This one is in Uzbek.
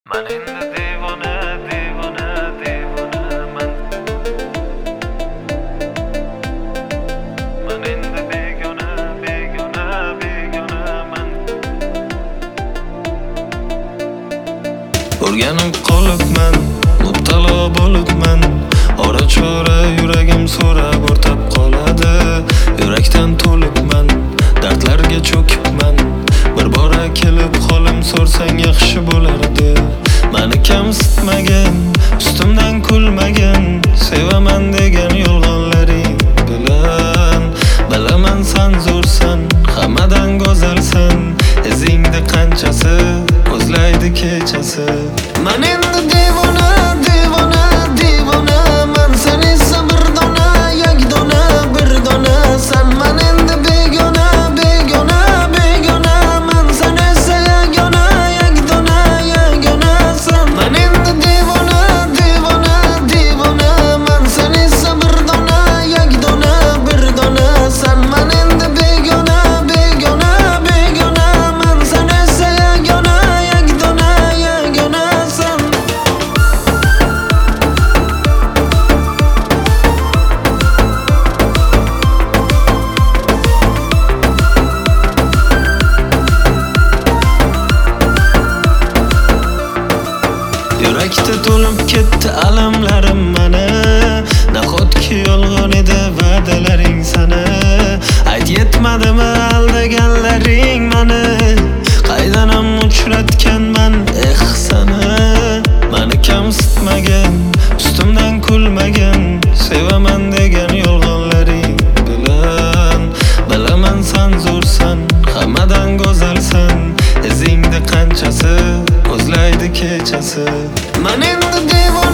Man endi devona, devona, devonaman. Man endi begona, begona, begonaman. O'rganib qolibman, muttalo bo'libman. Ora-chora yuragim so'rab o'rtab qoladi. Yurakdan to'libman, dardlarga cho'kibman. Bir bora kelib holim so'rsang yaxshi bo'lardi. Mani kamsitmagan, ustimdan kulmagan, sevaman degan yolg'onlaring bilan. Bilaman san zo'rsan, hammadan go'zalsan. Izingda qanchasi o'zlaydi kechasi. Man endi devona, devona, devonaman. Sen esa bir dona, yagdona, bir dona san. Man endi begona, begona, begonaman. Sen esa yagona, yagdona, yagona san. Man endi devona, devona, devonaman. Sen esa bir dona, yagdona, bir dona san. Man endi begona, begona, begonaman. Sen esa yagona, yagdona, yagona san. Yurakda to'lib ketdi alamlarim mana. Nahotki yolg'on edi va'dalaring sana. Ayt yetmadimi aldaganlaring mani. Qaydanam uchratganman sana. Mani kamsitmagan, ustimdan kulmagan, sevaman degan yolg'onlaring bilan. Bilaman san zo'rsan, hammadan go'zalsan. Izingda qanchasi o'zlaydi kechasi. Man endi devona